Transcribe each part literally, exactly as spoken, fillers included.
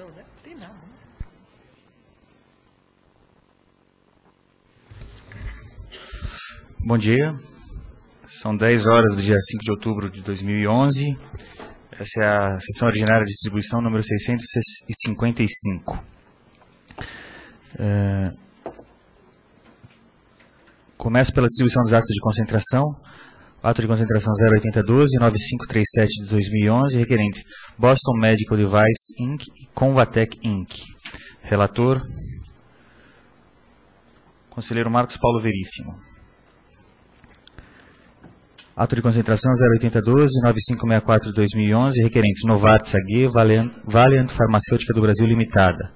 Não, né? Tem nada, né? Bom dia, são dez horas do dia cinco de outubro de dois mil e onze, essa é a sessão ordinária de distribuição número seiscentos e cinquenta e cinco. É... Começo pela distribuição dos atos de concentração. Ato de concentração zero oitenta doze, nove cinco três sete de dois mil e onze, requerentes Boston Medical Device Incorporated e Convatec Incorporated. Relator, conselheiro Marcos Paulo Veríssimo. Ato de concentração zero oitenta doze, nove cinco seis quatro de dois mil e onze, requerentes Novartis A G, Valiant, Valiant Farmacêutica do Brasil Limitada.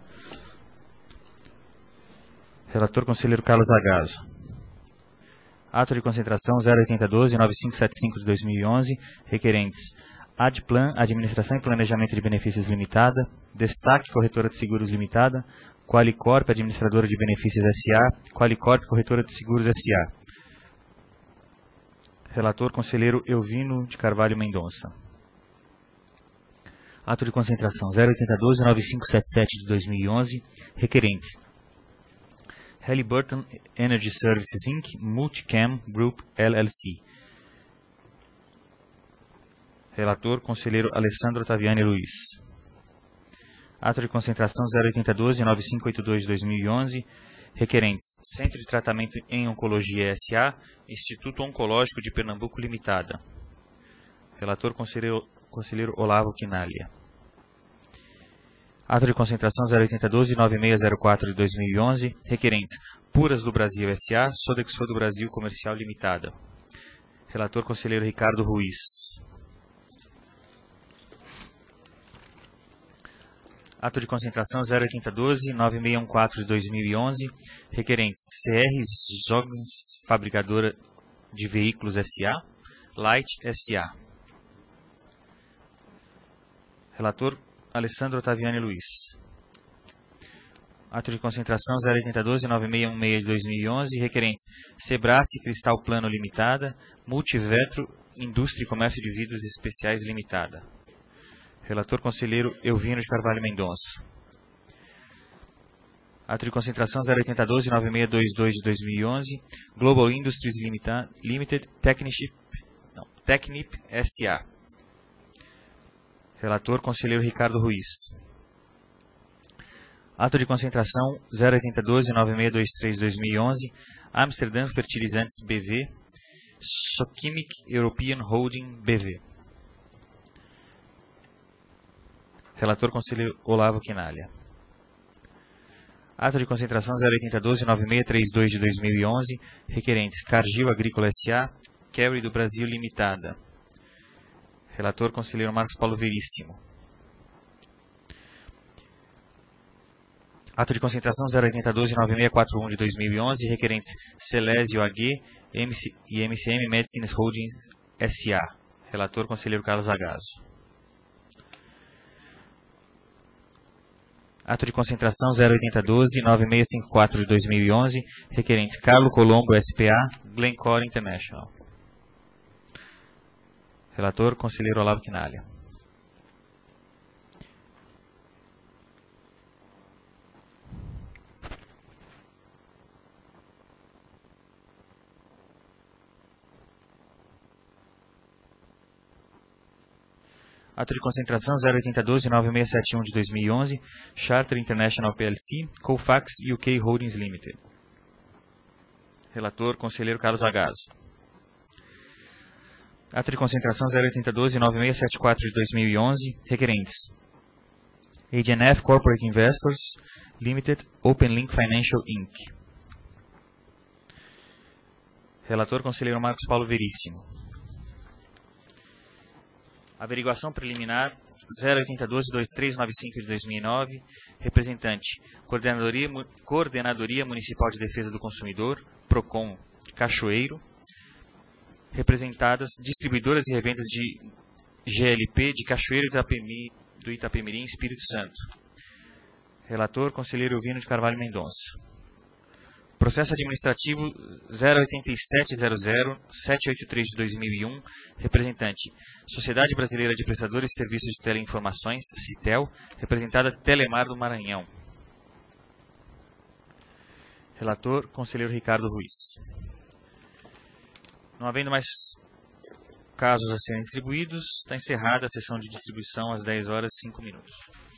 Relator, conselheiro Carlos Zagazo. Ato de concentração zero oitenta doze, nove cinco sete cinco de dois mil e onze, requerentes Adplan, Administração e Planejamento de Benefícios Limitada, Destaque, Corretora de Seguros Limitada, Qualicorp, Administradora de Benefícios S A, Qualicorp, Corretora de Seguros S A. Relator, conselheiro Elvino de Carvalho Mendonça. Ato de concentração zero oitenta doze, nove cinco sete sete de dois mil e onze, requerentes Halliburton Energy Services Incorporated, Multicam Group L L C. Relator, conselheiro Alessandro Taviani Luiz. Ato de concentração zero oitenta doze, nove cinco oito dois de dois mil e onze, requerentes Centro de Tratamento em Oncologia S A, Instituto Oncológico de Pernambuco Limitada. Relator, conselheiro, conselheiro Olavo Quinalha. Ato de concentração zero oitenta doze, nove seis zero quatro de dois mil e onze, requerentes Puras do Brasil S A, Sodexo do Brasil Comercial Limitada. Relator, conselheiro Ricardo Ruiz. Ato de concentração zero oitenta doze, nove seis quatorze de dois mil e onze, requerentes C R Zogens Fabricadora de Veículos S A, Light S A. Relator, Alessandro Ottaviani Luiz. Ato de concentração zero oitenta doze, nove seis dezesseis de dois mil e onze, requerentes Sebrace Cristal Plano Limitada, Multivetro Indústria e Comércio de Vidros Especiais Limitada. Relator, conselheiro Elvino de Carvalho Mendonça. Ato de concentração zero oitenta doze, nove seis dois dois de dois mil e onze, Global Industries Limited, Technip, não, Technip S A. Relator, conselheiro Ricardo Ruiz. Ato de concentração zero oitenta doze, nove seis dois três de dois mil e onze, Amsterdã Fertilizantes B V, Soquimic European Holding B V. Relator, conselheiro Olavo Quinalha. Ato de concentração zero oitenta doze, nove seis três dois de dois mil e onze, requerentes Cargill Agrícola S A, Kerry do Brasil Limitada. Relator, conselheiro Marcos Paulo Veríssimo. Ato de concentração zero oitenta doze, nove seis quatro um de dois mil e onze, requerentes Celesio A G M C, e M C M Medicines Holdings S A. Relator, conselheiro Carlos Zagazo. Ato de concentração zero oitenta doze, nove seis cinco quatro de dois mil e onze, requerentes Carlo Colombo S P A, Glencore International. Relator, conselheiro Olavo Quinalha. Ato de concentração zero oitenta doze, nove seis sete um de dois mil e onze, Charter International P L C, Colfax U K Holdings Limited. Relator, conselheiro Carlos Zagazo. Ato de concentração zero oitenta doze, nove seis sete quatro de dois mil e onze, requerentes A G N F Corporate Investors Limited, Open Link Financial Incorporated. Relator, conselheiro Marcos Paulo Veríssimo. Averiguação preliminar zero oitenta doze, vinte e três noventa e cinco de dois mil e nove, representante Coordenadoria, Coordenadoria Municipal de Defesa do Consumidor, PROCON Cachoeiro, representadas distribuidoras e revendas de G L P de Cachoeiro Itapemi, do Itapemirim, Espírito Santo. Relator, conselheiro Elvino de Carvalho Mendonça. Processo administrativo zero oito sete zero zero sete oito três de dois mil e um, representante Sociedade Brasileira de Prestadores de Serviços de Teleinformações, Citel, representada Telemar do Maranhão. Relator, conselheiro Ricardo Ruiz. Não havendo mais casos a serem distribuídos, está encerrada a sessão de distribuição às dez horas e cinco minutos.